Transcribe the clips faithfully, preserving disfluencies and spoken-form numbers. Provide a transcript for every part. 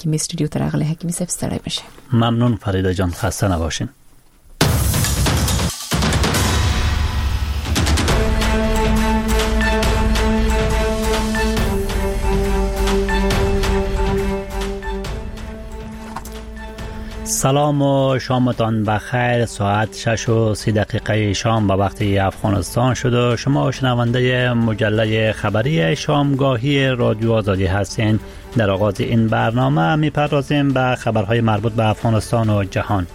حکیمی استودیو ترغله حکیمی صاحب ستړی بشه. ممنون فریده جان، خسته نباشین. سلام و شامتان بخیر. ساعت شش و سی دقیقه شام به وقت افغانستان شد و شما شنونده مجله خبری شامگاهی رادیو آزادی هستین. در آغاز این برنامه میپردازیم به خبرهای مربوط به افغانستان و جهان.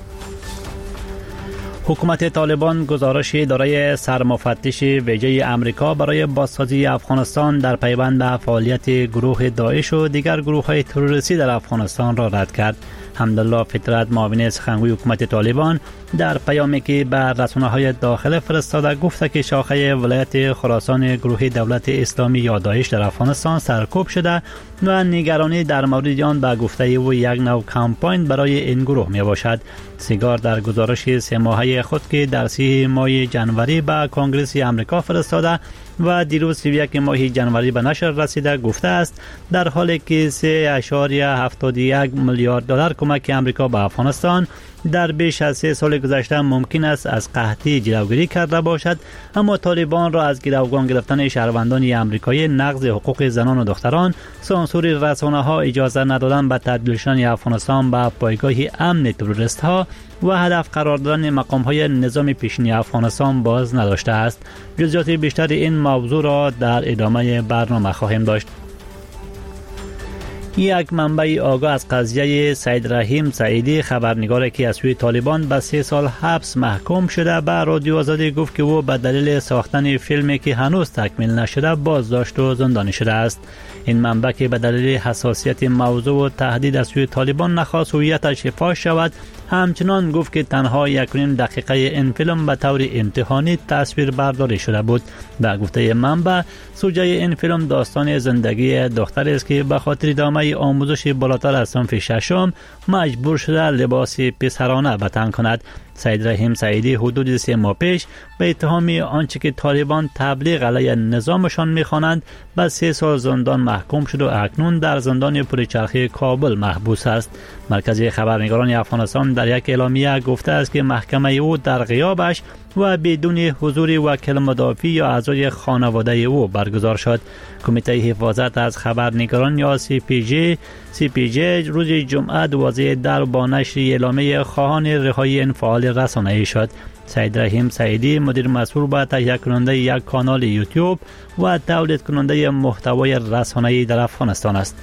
حکومت طالبان گزارش اداره سرمفتش ویژه امریکا برای بازسازی افغانستان در پیوند به فعالیت گروه داعش و دیگر گروه‌های تروریستی در افغانستان را رد کرد. حمدالله فطرت، معاون سخنگوی حکومت طالبان، در پیامی که به رسانه‌های داخل فرستاده گفته که شاخه ولایت خراسان گروه دولت اسلامی یا داعش در افغانستان سرکوب شده و نگرانی در مورد آن به گفته او یک نوع کمپاین برای این گروه می باشد. سیگار در گزارش سه ماهه خود که در سی ماه جنوری به کنگره آمریکا فرستاده و دیروز سی و یک ماه جنوری به نشر رسیده گفته است در حالی که سه اشاریه هفتاد و یک میلیارد دلار کمک آمریکا به افغانستان در بیش از سه سال گذشته ممکن است از قحطی جلوگیری کرده باشد، اما طالبان را از گروگان گرفتن شهروندان آمریکایی، نقض حقوق زنان و دختران، سانسور رسانه‌ها، اجازه ندادن به تبدیل شدن افغانستان به پایگاه امن تروریست‌ها و هدف قرار دادن مقام‌های نظام پیشین افغانستان باز نداشته است. جزئیات بیشتر این موضوع را در ادامه برنامه خواهیم داشت. یک منبع آگاه از قضیه سید رحیم سعیدی، خبرنگاری که از سوی طالبان به سه سال حبس محکوم شده، به رادیو آزادی گفت که او به دلیل ساختن فیلمی که هنوز تکمیل نشده بازداشت و زندانی شده است. این منبع که به دلیل حساسیت موضوع و تهدید از سوی طالبان نخواست هویتش فاش شود، همچنان گفت که تنها یک و نیم دقیقه این فیلم به طور امتحانی تصویر برداری شده بود. به گفته منبع، سوژه این فیلم داستان زندگی دختری است که به خاطر ادامه آموزش بالاتر از صنف ششم مجبور شده لباس پسرانه به تن کند. سید رحیم سعیدی حدود سه ماه پیش به اتهام آنچه که طالبان تبلیغ علیه نظامشان می‌خوانند به سه سال زندان محکوم شد و اکنون در زندان پرچرخی کابل محبوس است. مرکز خبرنگاران افغانستان در یک اعلامیه گفته است که محکمه او در غیابش و بدون حضور وکیل مدافع یا اعضای خانواده او برگزار شد. کمیته حفاظت از خبرنگاران یا سی پی جی سی پی جی روز جمعه دوازده در با نشر اعلامیه خواهان رهایی این فعال رسانه‌ای شد. سید رحیم سعیدی مدیر مسئول به تهیه کننده یک کانال یوتیوب و تولید کننده محتوای رسانه‌ای در افغانستان است.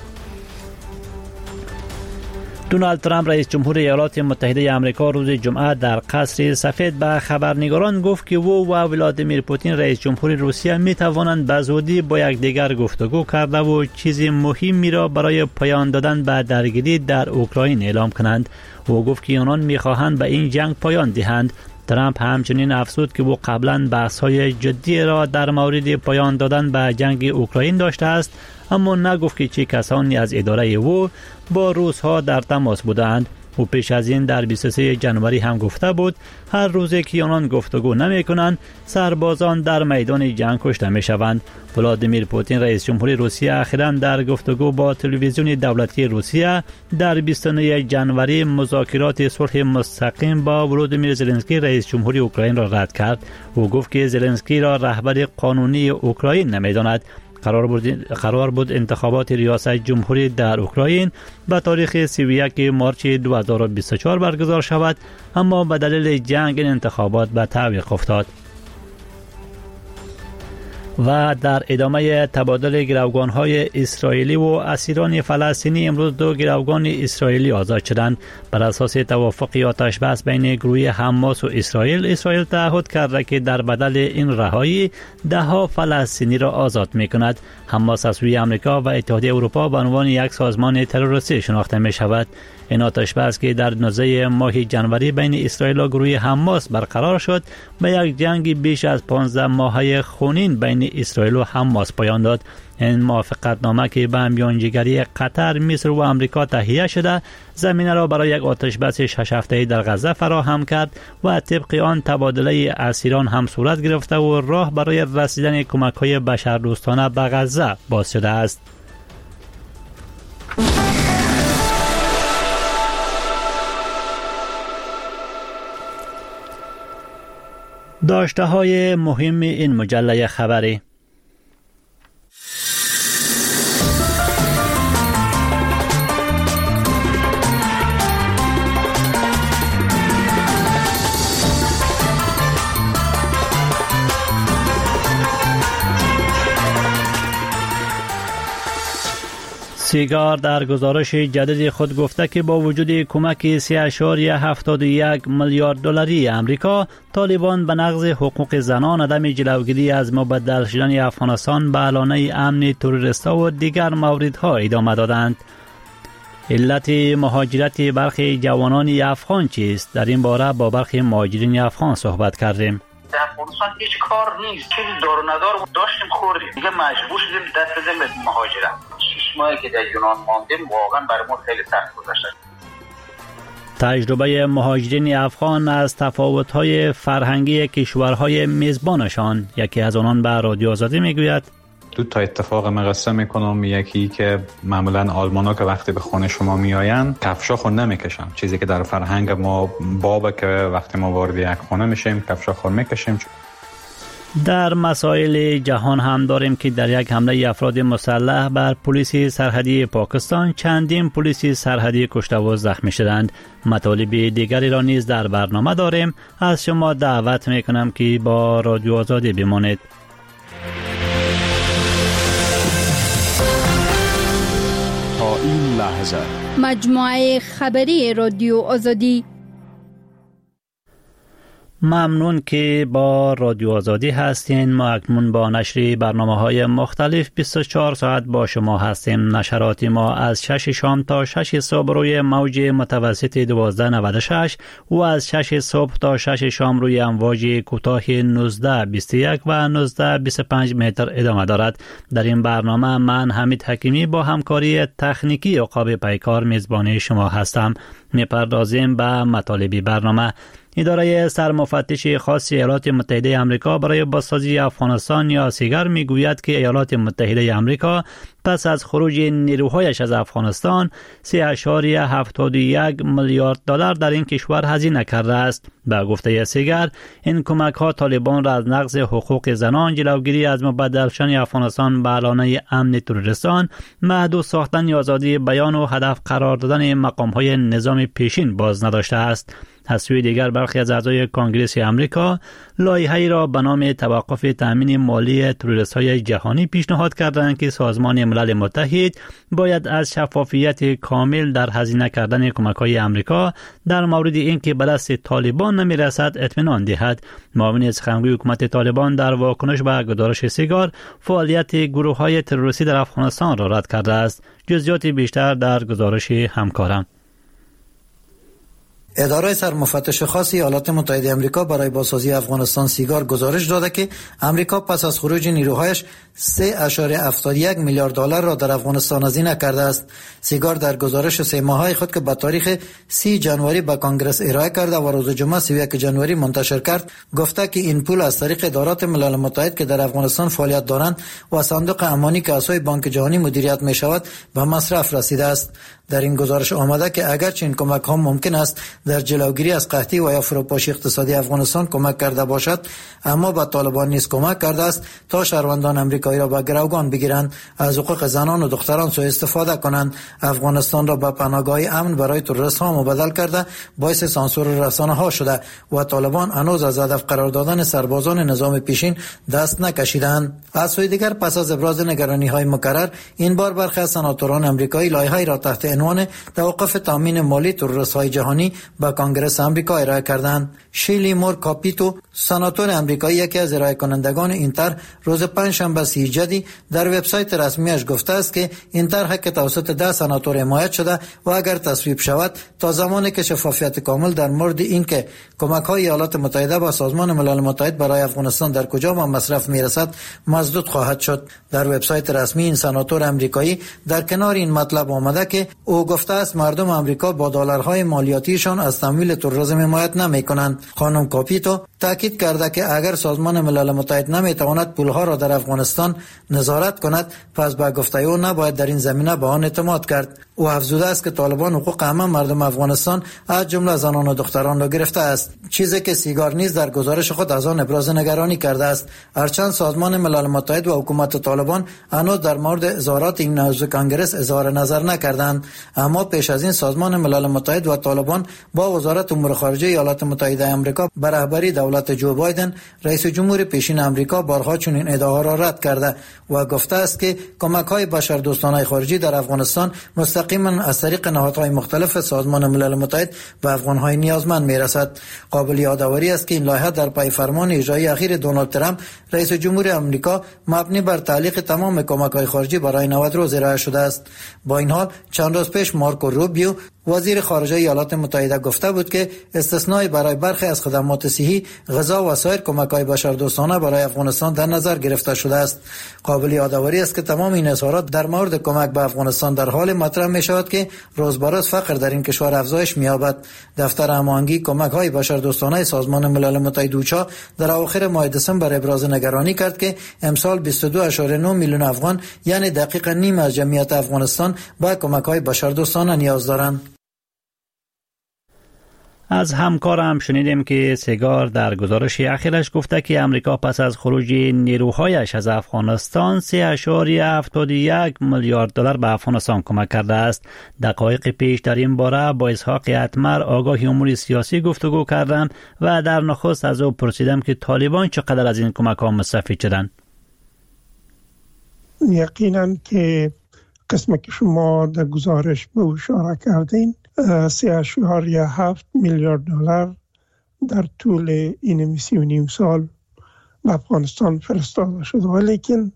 دونالد ترامپ رئیس جمهور ایالات متحده آمریکا روز جمعه در قصر سفید به خبرنگاران گفت که او و ولادیمیر پوتین رئیس جمهور روسیه می توانند به زودی با یکدیگر گفتگو کرده و چیز مهمی را برای پایان دادن به درگیری در اوکراین اعلام کنند. او گفت که آنان می خواهند به این جنگ پایان دهند. ترامپ همچنین افزود که او قبلا بحث‌های جدی را در مورد پایان دادن به جنگ اوکراین داشته است، اما نگفت که چه کسانی از اداره او با روس‌ها در تماس بودند. او پیش از این در بیست و سه جنوری هم گفته بود هر روزی که آنان گفتگو نمی کنند سربازان در میدان جنگ کشته می شوند. ولادیمیر پوتین رئیس جمهور روسیه اخیراً در گفتگو با تلویزیون دولتی روسیه در بیست و نه جنوری مذاکرات صلح مستقیم با ولادیمیر زلنسکی رئیس جمهور اوکراین را رد کرد. او گفت که زلنسکی را رهبر قانونی اوکراین نمی‌داند. قرار بود قرار بود انتخابات ریاست جمهوری در اوکراین به تاریخ سی و یک مارس دو هزار و بیست و چهار برگزار شود، اما به دلیل جنگ این انتخابات به تعویق افتاد. و در ادامه تبادل گروگان‌های اسرائیلی و اسیران فلسطینی، امروز دو گروگان اسرائیلی آزاد شدند. بر اساس توافق آتش بس بین گروه حماس و اسرائیل، اسرائیل تعهد کرده که در بدل این رهایی ده ها فلسطینی را آزاد می‌کند. حماس از سوی آمریکا و اتحادیه اروپا به عنوان یک سازمان تروریستی شناخته می‌شود. این آتش بس که در نوزده ماه جنوری بین اسرائیل و گروه حماس برقرار شد، به یک جنگ بیش از پانزده ماهه خونین بین اسرائیل و حماس پایان داد. این موافقتنامه که به میانجیگری قطر، مصر و آمریکا تهیه شده، زمینه را برای یک آتش بس شش هفته‌ای در غزه فراهم کرد و طبق آن تبادله اسیران هم صورت گرفته و راه برای رسیدن کمک‌های بشردوستانه به غزه باز شده است. داشته های مهم این مجله خبری. سیگار در گزارش جدید خود گفته که با وجود کمک سه اشاریه هفتاد و یک میلیارد دلاری امریکا، طالبان به نقض حقوق زنان، عدم جلوگیری از مبدل شدن افغانستان به علانه امن تروریست‌ها و دیگر موردها ادامه دادند. علت مهاجرت برخی جوانان افغان چیست؟ در این باره با برخی مهاجرین افغان صحبت کردیم. در افغانستان هیچ کار نیست، چیزی دار و ندار داشتیم خوردیم، دیگه مجبور شدیم دست بزنیم به مهاجرت. شش ماهی که در یونان ماندیم واقعا برای ما خیلی سخت گذشت. تجربه مهاجرین افغان از تفاوت‌های فرهنگی کشورهای میزبانشان، یکی از آنان به رادیو آزادی میگوید: دو تا اتفاق مقصه میکنم. یکی که معمولا آلمانا که وقتی به خانه شما میآین کفشا خود نمیکشن، چیزی که در فرهنگ ما بابه که وقتی ما وارد یک خانه میشیم کفشا خود میکشیم. در مسائل جهان هم داریم که در یک حمله افراد مسلح بر پلیس سرحدی پاکستان چندین پلیس سرحدی کشته و زخمی شدند. مطالب دیگری را نیز در برنامه داریم. از شما دعوت میکنم که با رادیو آزادی بمانید. تا این لحظه مجموعه خبری رادیو آزادی. ممنون که با رادیو آزادی هستین. ما اکنون با نشر برنامه‌های مختلف بیست و چهار ساعت با شما هستیم. نشرات ما از شش شام تا شش صبح روی موج متوسط دوازده نود و شش و از شش صبح تا شش شام روی امواج کوتاه نوزده بیست و یک و نوزده بیست و پنج متر ادامه دارد. در این برنامه من حمید حکیمی با همکاری تکنیکی عقاب پیکار میزبانی شما هستم. میپردازیم به مطالب برنامه. اداره سرمفتش خاص ایالات متحده آمریکا برای بازسازی افغانستان یا سیگر میگوید که ایالات متحده آمریکا پس از خروج نیروهایش از افغانستان سه اشاریه هفتاد و یک میلیارد دلار در این کشور هزینه کرده است. به گفته سیگر، این کمک ها طالبان را از نقض حقوق زنان، جلوگیری از مبدل شدن افغانستان به علانه امن تروریستان، محدود ساختن یا آزادی بیان و هدف قرار دادن مقام های نظام پیشین باز نداشته است. از سوی دیگر برخی از اعضای کنگره امریکا لایحه‌ای را به نام توقف تامین مالی تروریست‌های جهانی پیشنهاد کردند که سازمان ملل متحد باید از شفافیت کامل در هزینه کردن کمک‌های آمریکا در مورد اینکه به دست طالبان نمی‌رسد اطمینان دهد. معاون سخنگوی حکومت طالبان در واکنش به گزارش سیگار فعالیت گروه‌های تروریستی در افغانستان را رد کرده است. جزئیات بیشتر در گزارش همکارم. اداره سرمفتش خاص ایالات متحده آمریکا برای بازسازی افغانستان سیگار گزارش داده که آمریکا پس از خروج نیروهایش سه اشاره هفتاد و یک میلیارد دلار را در افغانستان هزینه کرده است. سیگار در گزارش سه ماهه خود که به تاریخ سی جنوری به کنگره ارائه کرده و روز جمعه سی و یک جنوری منتشر کرد، گفته که این پول از طریق ادارات ملل متحد که در افغانستان فعالیت دارند و صندوق امانی که از بانک جهانی مدیریت می شود به مصرف رسیده است. در این گزارش آمده که اگرچه این کمک ها ممکن است در جلوگیری از قحطی و یا فروپاشی اقتصادی افغانستان کمک کرده باشد، اما به طالبان نیز کمک کرده است تا شهروندان آمریکایی را به گروگان بگیرند، از حقوق زنان و دختران سوء استفاده کنند، افغانستان را به پناهگاه امن برای تروریست ها مبدل کرده باعث سانسور رسانه ها شده و طالبان هنوز از هدف قرار دادن سربازان نظام پیشین دست نکشیدند. از سوی دیگر پس از ابراز نگرانی های مکرر، این بار برخی از سناتوران آمریکایی لایحه‌ای را تحت عنوان توقف تامین مالی تروریست های جهانی به کنگره آمریکا ارائه کردند. شیلی مور کاپیتو، سناتور آمریکایی یکی از ارائه کنندگان این طرح، روز پنجشنبه سی جدی در وبسایت رسمیش گفته است که این طرح که توسط ده سناتور حمایت شده و اگر تصویب شود تا زمانی که شفافیت کامل در مورد اینکه کمک‌های ایالات متحده به سازمان ملل متحد برای افغانستان در کجا به مصرف میرسد مسدود خواهد شد. در وبسایت رسمی این سناتور آمریکایی در کنار این مطلب آمده که او گفته است مردم آمریکا با دلارهای مالیاتیشان از تمویل تروریسم حمایت نمی‌کنند. خانم کاپیتو تاکید کرده که اگر سازمان ملل متحد نمی‌تواند پولها را در افغانستان نظارت کند، پس با گفته او نباید در این زمینه به آن اعتماد کرد. او افزوده است که طالبان حقوق همه مردم افغانستان از جمله زنان و دختران را گرفته است، چیزی که سیگار نیز در گزارش خود از آن ابراز نگرانی کرده است. هرچند سازمان ملل متحد و حکومت طالبان هنوز در مورد اظهارات این عضو کنگره اظهار نظر نکردند، اما پیش از این سازمان ملل متحد و طالبان با وزارت امور خارجه ایالات متحده آمریکا به رهبری دولت جو بایدن رئیس جمهور پیشین آمریکا بارها چنین ادعاها را رد کرده و گفته است که کمک‌های بشردوستانه خارجی در افغانستان مستقیما از طریق نهادهای مختلف سازمان ملل متحد به افغان‌های نیازمند می‌رسد. قابل یادآوری است که این لایحه در پای فرمان اجرایی اخیر دونالد ترامپ رئیس جمهور آمریکا مبنی بر تعلیق تمام کمک‌های خارجی برای نود روز ارائه شده است. با این حال چند روز پیش مارکو روبیو وزیر خارجه ایالات متحده گفته بود که استثنایی برای برخی از خدمات صحی، غذا و سایر کمک‌های بشردوستانه برای افغانستان در نظر گرفته شده است. قابل یادآوری است که تمام این اظهارات در مورد کمک به افغانستان در حال مطرح می‌شود که روز به روز فقر در این کشور افزایش می‌یابد. دفتر هماهنگی کمک‌های بشردوستانه سازمان ملل متحد اوچا در اواخر ماه دسامبر ابراز نگرانی کرد که امسال بیست و دو ممیز نه میلیون افغان یعنی دقیقاً نیم از جمعیت افغانستان به کمک‌های بشردوستانه نیاز دارند. از همکارم شنیدیم که سیگار در گزارش اخیرش گفته که امریکا پس از خروج نیروهایش از افغانستان سه اشاریه هفتاد و یک میلیارد دلار به افغانستان کمک کرده است. دقایق پیش در این باره با اسحاق اتمر آگاه امور سیاسی گفتگو کردم و در نخست از او پرسیدم که طالبان چقدر از این کمک ها مستفید شدند. یقینا که قسمی که شما در گزارش به اشاره کردین سه اشاریه هفت میلیارد دلار در طول این سی و نیم سال به افغانستان فرستاده شده، ولیکن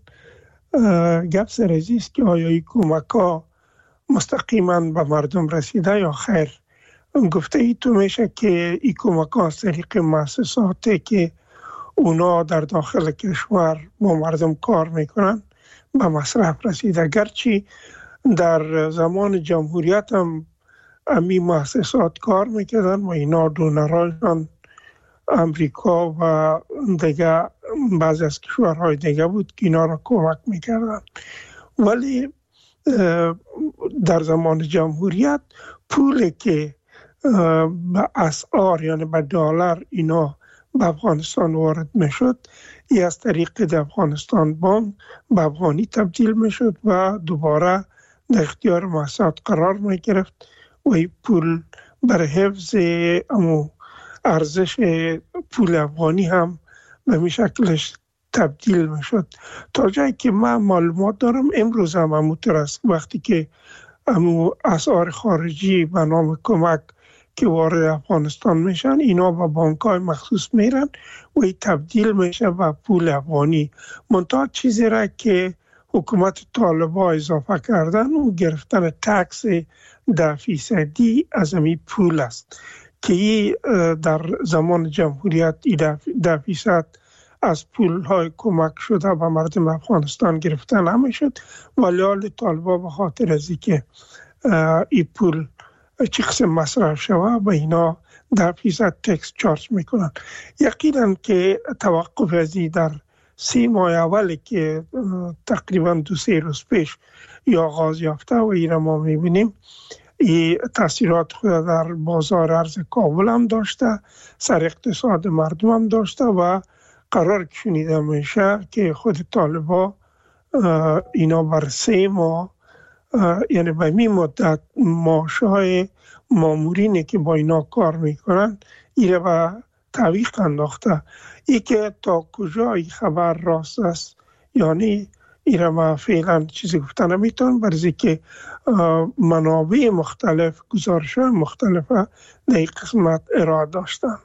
گپ سر از است که آیا این کمک ها مستقیما به مردم رسیده یا خیر. گفته ای تو میشه که این کمک ها از طریق مؤسساتی که اونا در داخل کشور با مردم کار میکنن به مصرف رسیده، گرچه در زمان جمهوریت هم امی مؤسسات کار میکردن و اینا دونرایشان امریکا و دیگه بعض از کشورهای دیگه بود که اینا را کمک میکردن، ولی در زمان جمهوریت پولی که به اسعار یعنی به دلار اینا به افغانستان وارد میشد ای از طریق افغانستان بانک به افغانی تبدیل میشد و دوباره در اختیار مؤسسات قرار میگرفت و این پول بر حفظ امو ارزش پول افغانی هم به می شکلش تبدیل می شد. تا جایی که من معلومات دارم امروز هم همونطور است، وقتی که امو اسعار خارجی به نام کمک که وارد افغانستان میشن اینا به بانک‌های مخصوص میرن و این تبدیل میشه به پول افغانی. منتها چیزی را که حکومت طالبان اضافه کردن و گرفتن تکس ده فیصدی از این پول است که در زمان جمهوریت ده فیصد از پول‌های کمک شده به مردم افغانستان گرفته نمیشد، ولی حال طالبان به خاطر از اینکه این پول چه قسم مصرف شوه و اینا ده فیصد تکس چارج میکنن. یقینا که توقف ازی در سی ماه اولی که تقریبا دو سه روز پیش یا آغاز یافته و این را ما میبینیم این تاثیرات خود در بازار ارز کابل هم داشته، سر اقتصاد مردم هم داشته و قرار شنیده میشه که خود طالبان اینا بر سه ماه یعنی به می مدت معاشهای مامورینی که با اینا کار میکنن ایره به تعویق انداخته. ای که تا کجا این خبر راست است یعنی ایره ما فعلا چیزی گفتن نمیتون، برای که منابع مختلف گزارش های مختلف در این قسمت ارائه داشتن.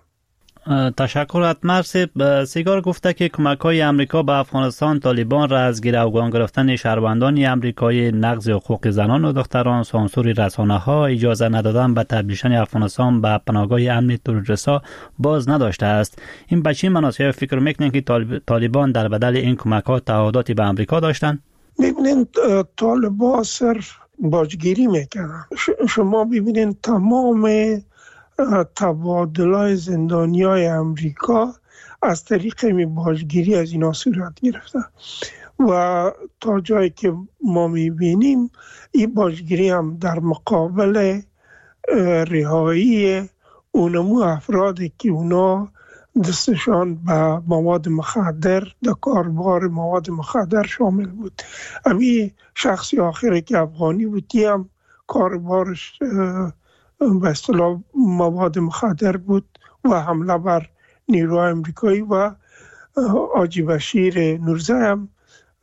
تشکر اتمر صاحب. سیگار گفته که کمک‌های امریکا به افغانستان طالبان را از گروگان گرفتن شهروندان امریکایی، نقض حقوق زنان و دختران، سانسور رسانه‌ها، اجازه ندادن به تبدیل افغانستان به پناهگاه امن تروریست‌ها باز نداشته است. این به چه مناسبت فکر می‌کنید که طالبان در بدل این کمک‌ها تعهداتی به امریکا داشتند؟ ببینید طالبان صرف باجگیری میکنن. شما ببینید تمام تبادل‌های زندانیای امریکا از طریق می باجگیری از اینا صورت گرفته و تا جایی که ما میبینیم این باجگیری هم در مقابل رهایی اونمو افرادی که اونا دستشان به مواد مخدر در کاربار مواد مخدر شامل بود. امی شخصی آخری که افغانی بود هم کاربارش به اصطلاح مواد مخدر بود و حمله بر نیروهای امریکایی و حاجی بشیر نورزی هم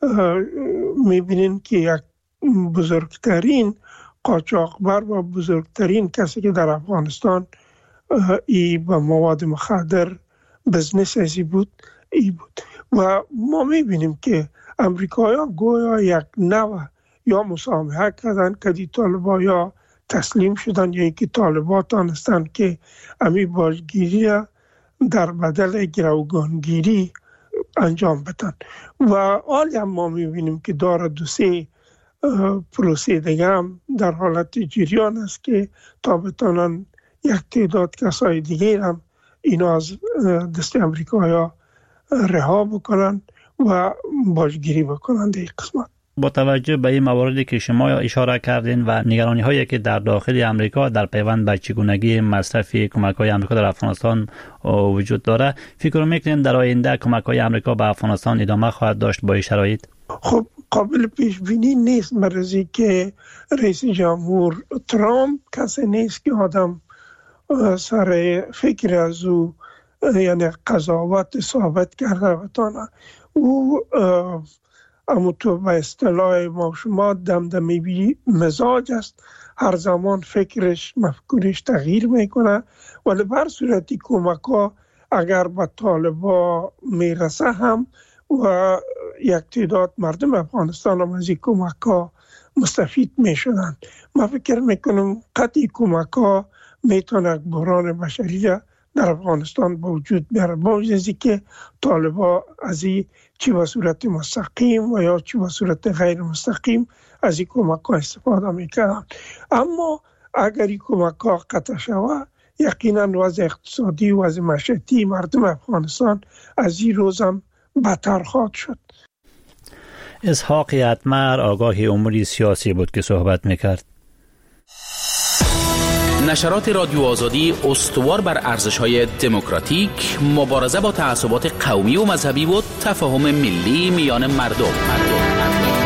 میبینین که یک بزرگترین قاچاقبر و بزرگترین کسی که در افغانستان ای با مواد مخدر بزنس ازی بود ای بود و ما میبینیم که امریکایی ها گویا یک نوع یا مسامحه کردن که دی طالبا یا تسلیم شدن یا اینکه طالبا تانستن که امی باجگیری در بدل گروگانگیری انجام بدن و حالی هم ما میبینیم که داره دو سه پروسه دیگه هم در حالت جریان است که تا بتانن یک تعداد کسای دیگه هم اینا از دست امریکایی ها رها بکنن و باجگیری بکنن در این قسمت. با توجه به این مواردی که شما اشاره کردین و نگرانی هایی که در داخل امریکا در پیوند به چگونگی مصرف کمک های امریکا در افغانستان وجود داره، فکر میکنین در آینده کمک های امریکا به افغانستان ادامه خواهد داشت با این شرایط؟ خب قابل پیش بینی نیست مرزی که رئیس جمهور ترامپ کسی نیست که آدم سر فکر از او یعنی قضاوت ثابت کرده بتانه. او اما تو به اصطلاح ما شما دمدمی بی مزاج است، هر زمان فکرش مفکورش تغییر میکنه ولی بر صورتی کمک ها اگر به طالبا میرسه هم و یک تعداد مردم افغانستان هم از این کمک ها مستفید میشدن. ما فکر میکنم قطعی کمک ها میتونه یک بحران بشری در افغانستان با وجود بیاره، با وجود که طالبا از این چی به صورت مستقیم و یا چی به صورت غیر مستقیم از این کمک ها استفاده میکنن. اما اگر این کمک ها قطع شود یقینا وضع اقتصادی و وضع معیشتی مردم افغانستان از این روز هم بدتر خواهد شد. اسحاق اتمر آگاه امور سیاسی بود که صحبت میکرد. نشرات رادیو آزادی استوار بر ارزش‌های دموکراتیک، مبارزه با تعصبات قومی و مذهبی و تفاهم ملی میان مردم. مردم.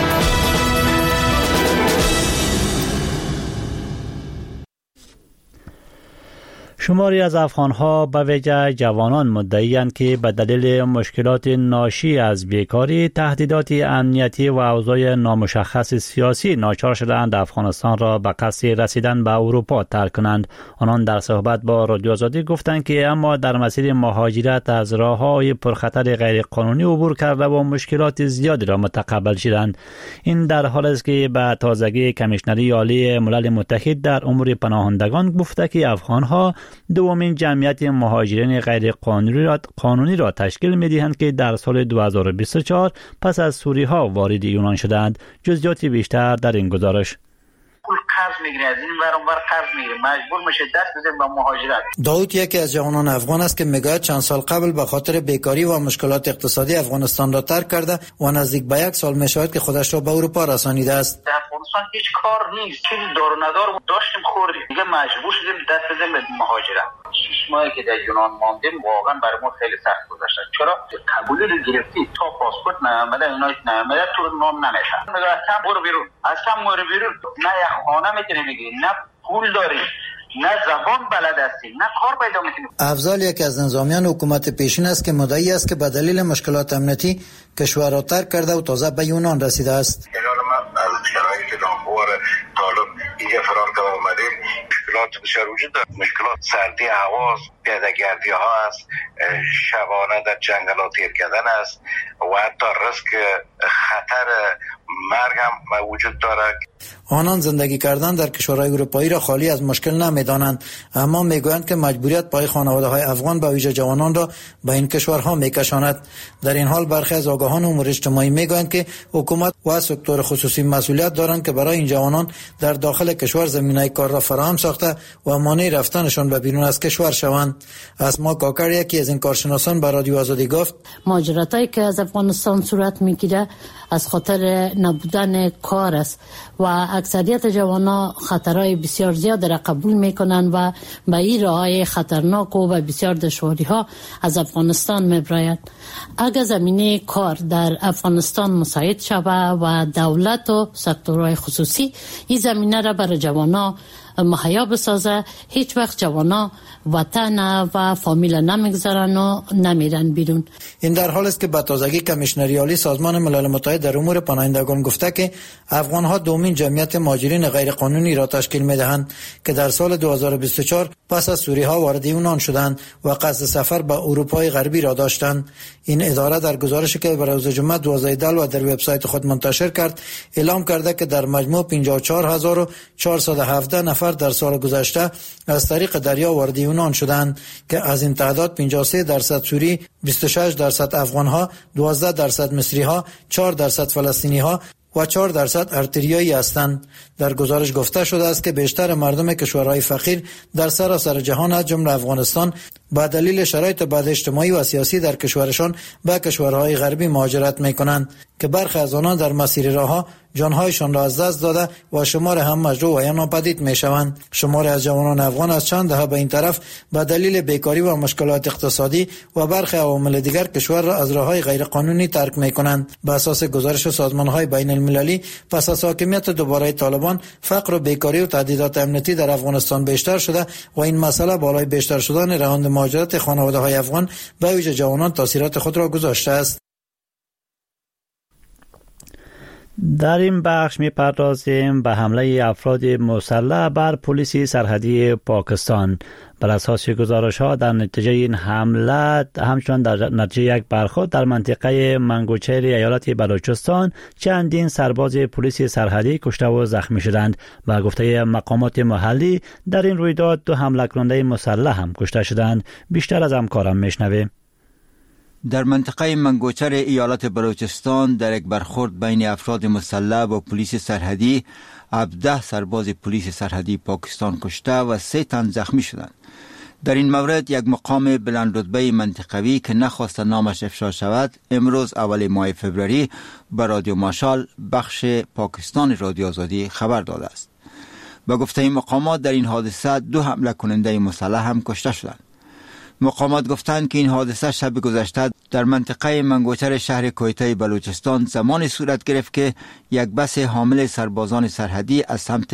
شماری از افغان‌ها به ویژه جوانان مدعی‌اند که به دلیل مشکلات ناشی از بیکاری، تهدیدات امنیتی و اوضاع نامشخص سیاسی ناچار شدند افغانستان را به قصد رسیدن به اروپا ترک کنند. آنان در صحبت با رادیو آزادی گفتند که اما در مسیر مهاجرت از راه‌های پرخطر غیرقانونی عبور کرده و مشکلات زیادی را متقبل شدند. این در حالی است که به تازگی کمیشنری عالی ملل متحد در امور پناهندگان گفته که افغان‌ها دومین جمعیت مهاجرین غیر قانونی را, قانونی را تشکیل می‌دهند که در سال دو هزار و بیست و چهار پس از سوری‌ها وارد یونان شدند. جزئیات بیشتر در این گزارش. پول قرض میگیره، از این ور اونور قرض میگیره، مجبور میشه دست بزنه به مهاجرت. داود یکی از جوانان افغان است که میگوید چند سال قبل به خاطر بیکاری و مشکلات اقتصادی افغانستان را ترک کرده و نزدیک به یک سال میشود که خودش را به اروپا رسانیده است. در افغانستان هیچ کار نیست، چیزی دار و ندار داشتیم خوردیم، دیگه مجبور شدیم دست بزنیم به مهاجرت. شش ماهی که در یونان ماندیم واقعا برای ما خیلی سخت گذشت. چرا؟ قبولی رو گرفتی تا پاسپورت نیامده، اینا نیامده تو نام نمیشه. میگه اصلا برو بیرون، اصلا برو بیرون، نه یک خانه میتونی بگیری، نه پول داری، نه زبان بلد هستی، نه کار پیدا میکنی. افضل یکی از نظامیان حکومت پیشین است که مدعی است که به دلیل مشکلات امنیتی کشور را ترک کرده و تازه به یونان رسیده است. از شرایط ناخوار طالب اینجا فرار کرده اومدیم. مشکلات بسیار وجود دارد. مشکلات سردی هوا، پیاده‌گردی ها است، شبانه در جنگلات گیر کردن است و حتی ریسک خطر مرگ هم وجود دارد. آنان زندگی کردن در کشورهای اروپایی را خالی از مشکل نمی‌دانند، اما میگویند که مجبوریت پای خانواده‌های افغان به ویژه جوانان را به این کشورها میکشاند. در این حال برخی از آگاهان امور اجتماعی میگویند که حکومت و سکتور خصوصی مسئولیت دارند که برای این جوانان در داخل کشور زمینه کار را فراهم ساخته و مانع رفتنشان به بیرون از کشور شوند. اسما کاکر یکی از این کارشناسان به رادیو آزادی گفت: ماجراتی که از افغانستان صورت میگیره از خاطر نبودن کار است و اکثریت جوانان خطرهای بسیار زیاد را قبول میکنن و به این راههای خطرناک و به بسیار دشواری ها از افغانستان میبراید. اگر زمینه کار در افغانستان مساعد شود و دولت و سکتورهای خصوصی این زمینه را برای جوانان مهیا بسازه، هیچ وقت جوانا وطن و فامیل نمیگذارن و نمیرن بیرون. این در حال است که به تازگی کمیشنری عالی سازمان ملل متحد در امور پناهندگان گفته که افغانها دومین جمعیت مهاجرین غیرقانونی را تشکیل میدهند که در سال دو هزار و بیست و چهار پس از سوریه ها وارد یونان شدند و قصد سفر به اروپای غربی را داشتند. این اداره در گزارشی که برای روز جمعه دوازده دی و در وبسایت خود منتشر کرد اعلام کرده که در مجموع پنجاه و چهار هزار و چهارصد و هفده نفر در سال گذشته از طریق دریا وارد یونان شدند که از این تعداد پنجاه و سه درصد سوری، بیست و شش درصد افغان ها، دوازده درصد مصری ها، چهار درصد فلسطینی ها و چهار درصد ارتریایی هستند. در گزارش گفته شده است که بیشتر مردم کشورهای فقیر در سراسر جهان از جمله افغانستان با دلیل شرایط بد اجتماعی و سیاسی در کشورشان به کشورهای غربی مهاجرت می‌کنند که برخی از آنان در مسیر راه‌ها جانهایشان را از دست داده و شمار هم مجروح و یا ناپدید می‌شوند. شماری از جوانان افغان از چند دهه به این طرف به دلیل بیکاری و مشکلات اقتصادی و برخی عوامل دیگر کشور را از راه‌های غیرقانونی ترک می‌کنند. بر اساس گزارش سازمان‌های بین‌المللی پس از حاکمیت دوباره طالبان، فقر و بیکاری و تهدیدات امنیتی در افغانستان بیشتر شده و این مسئله بالای بیشتر شدن روند مهاجرت خانواده‌های افغان به ویژه جوانان تاثیرات خود را گذاشته است. در این بخش می پردازیم به حمله افراد مسلح بر پلیس سرحدی پاکستان. بر اساس گزارش ها در نتیجه این حمله همچنان در نتیجه یک برخورد در منطقه منگوچهر ایالت بلوچستان چندین سرباز پلیس سرحدی کشته و زخمی شدند و گفته مقامات محلی در این رویداد دو حمله کننده مسلح هم کشته شدند. بیشتر از همکارم میشنویم. در منطقه منگوچهر ایالت بلوچستان در یک برخورد بین افراد مسلح و پلیس سرحدی هفده سرباز پلیس سرحدی پاکستان کشته و سه تن زخمی شدند. در این مورد یک مقام بلند رتبه منطقوی که نخواست نامش افشا شود امروز اول ماه فوریه به رادیو ماشال بخش پاکستان رادیو آزادی خبر داده است. به گفته این مقامات در این حادثه دو حمله کننده مسلح هم کشته شدند. مقامات گفتند که این حادثه شب گذشته در منطقه منگوچهر شهر کویته بلوچستان زمانی صورت گرفت که یک بس حامل سربازان سرحدی از سمت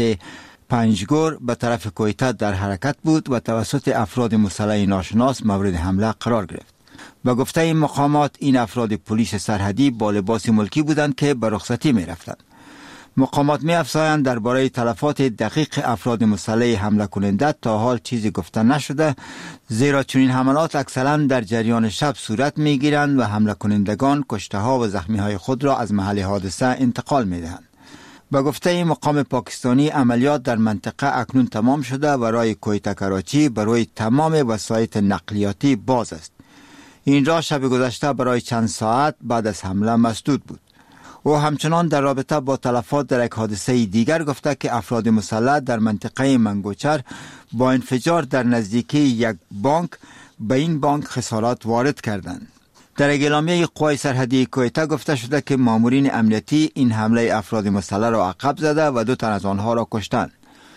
پنجگور به طرف کویته در حرکت بود و توسط افراد مسلح ناشناس مورد حمله قرار گرفت. به گفته این مقامات این افراد پلیس سرحدی با لباس ملکی بودند که به رخصتی می رفتند. مقامات می افزایند درباره تلفات دقیق افراد مسلح حمله کننده تا حال چیزی گفته نشده، زیرا چنین حملات اکثرا در جریان شب صورت می گیرند و حمله کنندگان کشته ها و زخمی های خود را از محل حادثه انتقال می دهند. به گفته این مقام پاکستانی عملیات در منطقه اکنون تمام شده و راه کویته کراچی برای تمام وسایط نقلیاتی باز است. این راه شب گذشته برای چند ساعت بعد از حمله مسدود بود. او همچنان در رابطه با تلفات در یک حادثه دیگر گفته که افراد مسلح در منطقه منگوچهر با انفجار در نزدیکی یک بانک به این بانک خسارات وارد کردند. در اعلامیه قوای سرحدی کویته گفته شده که مامورین امنیتی این حمله افراد مسلح را عقب زده و دو تن از آنها را کشتند.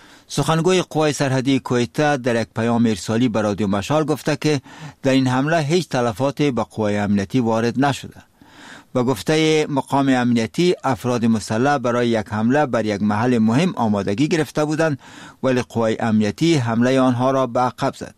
سخنگوی قوای سرحدی کویته در یک پیام ارسالی به رادیو مشال گفته که در این حمله هیچ تلفات به قوای امنیتی وارد نشده. با گفته مقام امنیتی افراد مسلح برای یک حمله بر یک محل مهم آمادگی گرفته بودند ولی قوای امنیتی حمله آنها را به عقب زد.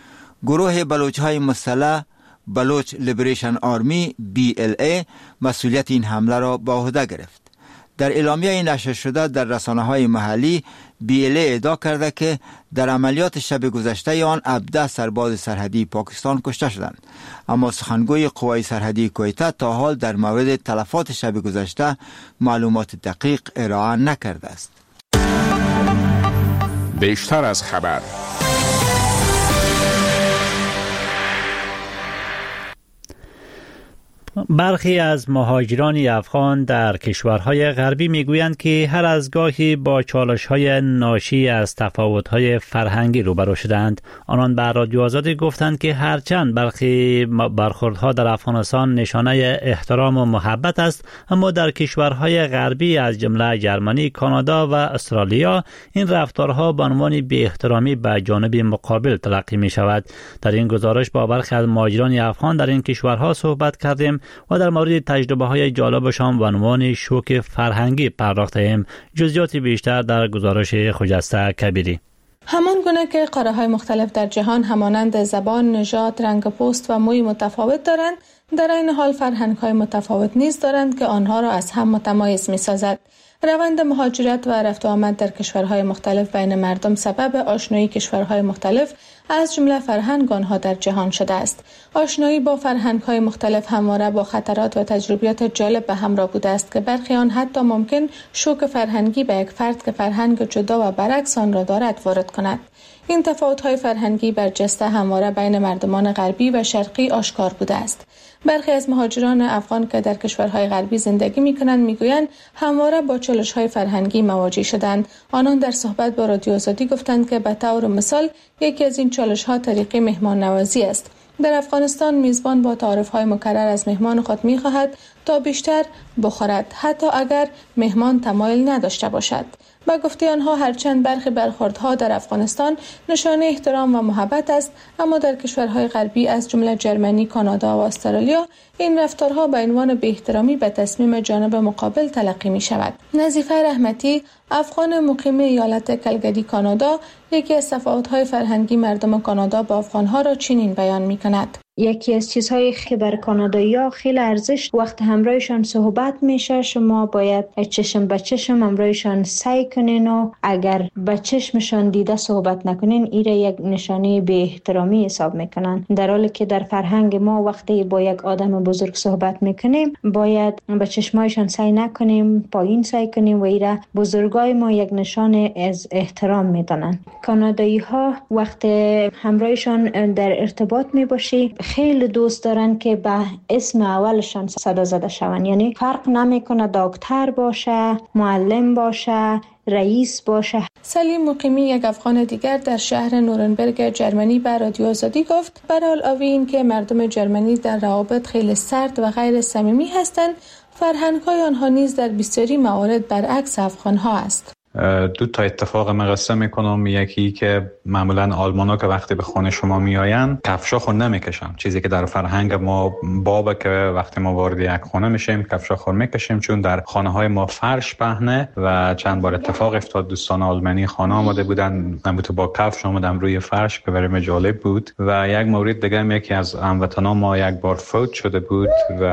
گروه بلوچ‌های مسلح بلوچ لیبریشن آرمی بی ال ای مسئولیت این حمله را به عهده گرفت. در اعلامیه نشر شده در رسانه‌های محلی بی ال ای ادعا کرده که در عملیات شب گذشته آن هفده سرباز سرحدی پاکستان کشته شدند، اما سخنگوی قوای سرحدی کویته تا حال در مورد تلفات شب گذشته معلومات دقیق ارائه نکرده است. بیشتر از خبر. برخی از مهاجران افغان در کشورهای غربی میگویند که هر از گاهی با چالش‌های ناشی از تفاوت‌های فرهنگی روبرو شدند. آنان بر رادیو آزادی گفتند که هرچند برخی برخوردها در افغانستان نشانه احترام و محبت است، اما در کشورهای غربی از جمله جرمنی، کانادا و استرالیا این رفتارها به عنوان بی احترامی به جانب مقابل تلقی می شود. در این گزارش با برخی از مهاجران افغان در این کشورها صحبت کردیم و در مورد تجربه های جالبشان به عنوان شوک فرهنگی پرداختیم. جزئیات بیشتر در گزارش خجسته کبیری. همان گونه که قاره های مختلف در جهان همانند زبان، نژاد، رنگ پوست و موی متفاوت دارند، در این حال فرهنگ های متفاوت نیز دارند که آنها را از هم متمایز می سازد. روند مهاجرت و رفت و آمد در کشورهای مختلف بین مردم سبب آشنایی کشورهای مختلف از جمله فرهنگ آنها در جهان شده است. آشنایی با فرهنگ‌های مختلف همواره با خطرات و تجربیات جالب به همراه بوده است که برخی آن حتی ممکن شوک فرهنگی به یک فرد که فرهنگ جدا و برعکس آن را دارد وارد کند. این تفاوت‌های فرهنگی برجسته همواره بین مردمان غربی و شرقی آشکار بوده است. برخی از مهاجران افغان که در کشورهای غربی زندگی می‌کنند می‌گویند همواره با چالش‌های فرهنگی مواجه شدند. آنان در صحبت با رادیو آزادی گفتند که به طور مثال یکی از این چالش‌ها طریق مهمان نوازی است. در افغانستان میزبان با تعارف‌های مکرر از مهمان خود می‌خواهد تا بیشتر بخورد، حتی اگر مهمان تمایل نداشته باشد. با گفته آنها هرچند برخی برخوردها در افغانستان نشانه احترام و محبت است، اما در کشورهای غربی از جمله جرمنی، کانادا و استرالیا این رفتارها به عنوان بی‌احترامی به تصمیم جانب مقابل تلقی می شود. نظیفه رحمتی، افغان مقیم ایالت کلگری کانادا، یکی از تفاوت‌های فرهنگی مردم کانادا با افغان‌ها را چنین بیان می‌کند: یکی از چیزهایی که بر کانادایی‌ها خیلی ارزش وقت همراهشان صحبت میشه، شما باید چشم به چشم همراهشان سعی کنین و اگر به چشمشان دیده صحبت نکنین ایره یک نشانه بی احترامی حساب میکنن، در حالی که در فرهنگ ما وقتی با یک آدم بزرگ صحبت میکنیم باید به چشمایشان سعی نکنیم، پایین سعی کنیم و ایره بزرگای ما یک نشانه از احترام میدونن. کانادایی‌ها وقت همراهشان در ارتباط میباشی خیلی دوست دارن که به اسم اولشان صدا زده شون، یعنی فرق نمیکنه دکتر باشه، معلم باشه، رئیس باشه. سلیم مقیمی، یک افغان دیگر در شهر نورنبرگ جرمنی، به رادیو آزادی گفت برعلاوه این که مردم جرمنی در روابط خیلی سرد و غیر صمیمی هستند، فرهنگ‌های آنها نیز در بسیاری موارد برعکس افغان‌ها است. دو تا اتفاق مقصه میکنم. یکی که معمولا آلمانا که وقتی به خانه شما میآین کفشا خود نمیکشن، چیزی که در فرهنگ ما بابه که وقتی ما وارد یک خانه میشیم کفشا خود میکشیم، چون در خانه های ما فرش پهنه و چند بار اتفاق افتاد دوستان آلمانی خانه آمده بودن نبوده با کفش آمدم روی فرش که برای من جالب بود. و یک مورد دیگه هم یکی از هموطنان ما یک بار فوت شده بود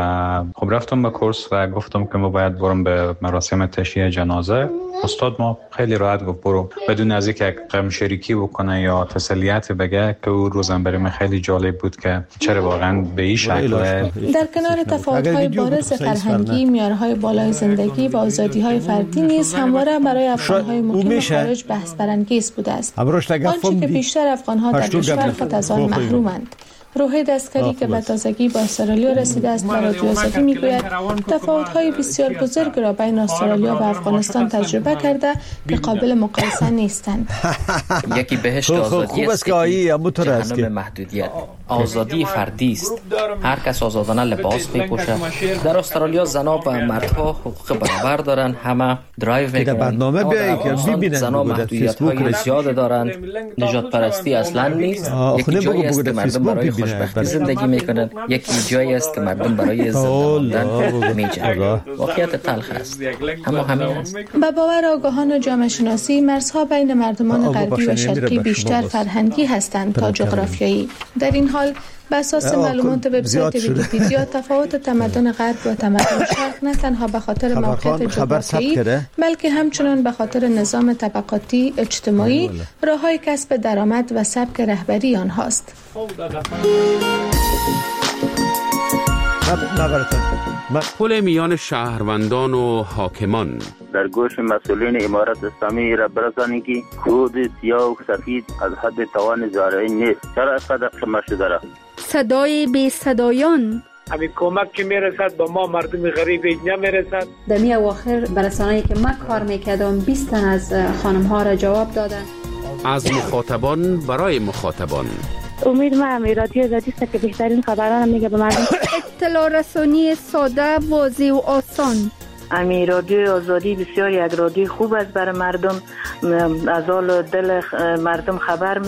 و خب رفتم به کورس و گفتم که ما باید برم به مراسم تشییع جنازه. استاد ما خیلی راحت گفت برو، بدون از اینکه غم شریکی بکنه یا تسلیت بگه، که او روزم برای من خیلی جالب بود که چرا واقعا به این شکل. در کنار تفاوت‌های بارز فرهنگی، معیارهای بالای زندگی و آزادی‌های فردی نیز همواره برای افغان‌های مقیم خارج بحث برانگیز بوده است. آنچه که بیشتر افغان‌ها در کشور خود از آن محرومند. روحید اسکری که به تازگی با استرالیا رسیده است و رادیو آزادی میگوید تفاوت‌های بسیار بزرگ را بین استرالیا و افغانستان تجربه کرده که قابل مقایسه نیستند. یکی بهشت آزادی است که جهنم محدودیت. آزادی فردی است، هر کس آزادانه لباس میپوشد. در استرالیا زنان و مردها حقوق برابر دارند، همه درایو میکنند. برنامه بیایی که ببینن زنان محدودیت‌های زیاد دارند. نجات پرستی اصلا نیست. یکی جایی است که مردم برای خوشبختی زندگی میکنند، یکی جایی است که مردم برای زنده ماندن میجنگند. واقعیت تلخ است، اما همین است. به باور آگاهان جامعه شناسی، مرزها بین مردمان غربی و شرقی بیشتر فرهنگی هستند تا جغرافیایی. در این حال بر اساس معلومات وبسایت ویکی‌پدیا تفاوت تمدن غرب و تمدن شرق نه تنها به خاطر موقعیت جغرافیایی بلکه همچنین به خاطر نظام طبقاتی اجتماعی، راههای کسب درآمد و سبک رهبری آنهاست. پل میان شهروندان و حاکمان در گوش مسئولین امارت اسلامی را برسانی که خود سیاه و سفید از حد توان زارعی نیست. چرا اینقدر قیمت شده را؟ صدای بی صدایان همین کمک که میرسد با ما مردم غریب نمیرسد. در می اواخر برسانه‌ای که من کار میکردم بیست تن از خانم ها را جواب دادن. از مخاطبان برای مخاطبان. امید من رادیو آزادی است که بهترین خبران میگه به مردم. اطلاع رسانی ساده، واضح و آسان. امی رادیو آزادی بسیار یک رادیو خوب است برای مردم، از حال دل مردم خبر